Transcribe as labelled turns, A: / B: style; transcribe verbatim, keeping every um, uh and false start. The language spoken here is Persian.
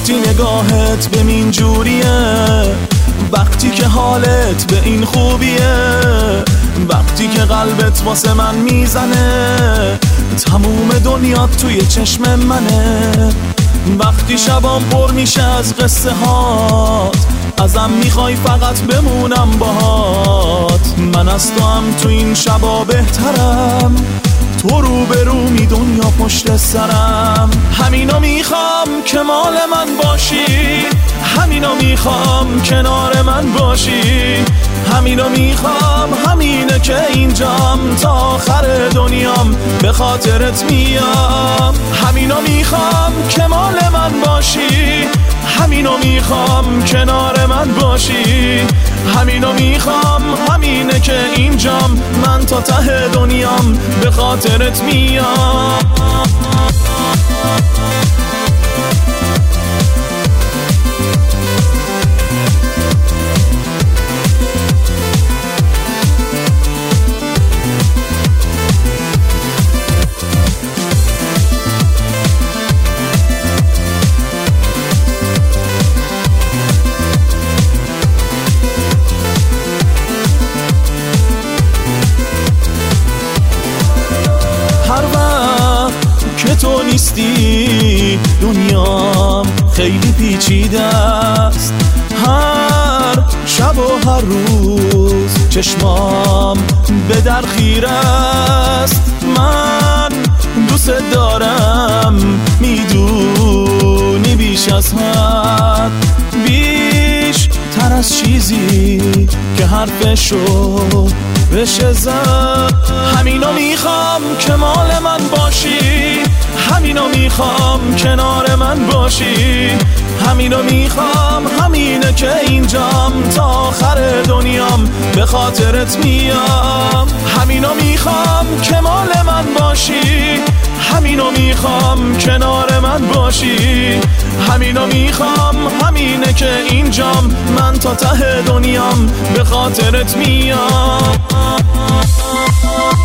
A: وقتی نگاهت به این جوریه، وقتی که حالت به این خوبیه، وقتی که قلبت واسه من میزنه، تموم دنیا توی چشم منه. وقتی شبام پر میشه از قصه هات، ازم میخوای فقط بمونم باهات. من از تو هم تو این شبا بهترم، تو رو به رو می دنیا پشت سرم. همینو میخوام که مال من باشی، همینو میخوام کنار من باشی، همینو میخوام، همینه که اینجام تا آخر دنیام به خاطرت میام. همینو میخوام که مال من باشی، همینو میخوام کنار من باشی، همینو میخوام، همینه که اینجام من تا ته دنیام به خاطرت میام. که تو نیستی دنیام خیلی پیچیده است. هر شب و هر روز چشمام به در خیره است. من دوست دارم، میدونی بیش از حد، بیش تر از چیزی که حرفشو بشه زد. همینو میخوام که مال من باشی، همینو میخوام کنار من باشی، همینو میخوام، همینه که اینجام تا آخر دنیام به خاطرت میام. همینو میخوام که مال من باشی، همینو میخوام کنار من باشی، همینو میخوام، همینه که اینجام من تا ته دنیام به خاطرت میام.